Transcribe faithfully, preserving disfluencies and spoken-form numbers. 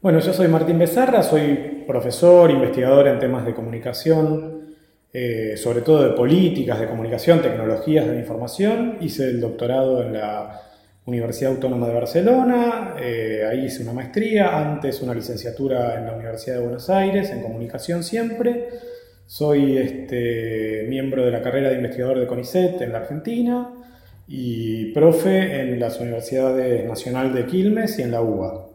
Bueno, yo soy Martín Becerra, soy profesor, investigador en temas de comunicación, eh, sobre todo de políticas de comunicación, tecnologías de la información. Hice el doctorado en la Universidad Autónoma de Barcelona, eh, ahí hice una maestría, antes una licenciatura en la Universidad de Buenos Aires, en comunicación siempre. Soy este, miembro de la carrera de investigador de CONICET en la Argentina y profe en las Universidades Nacional de Quilmes y en la UBA.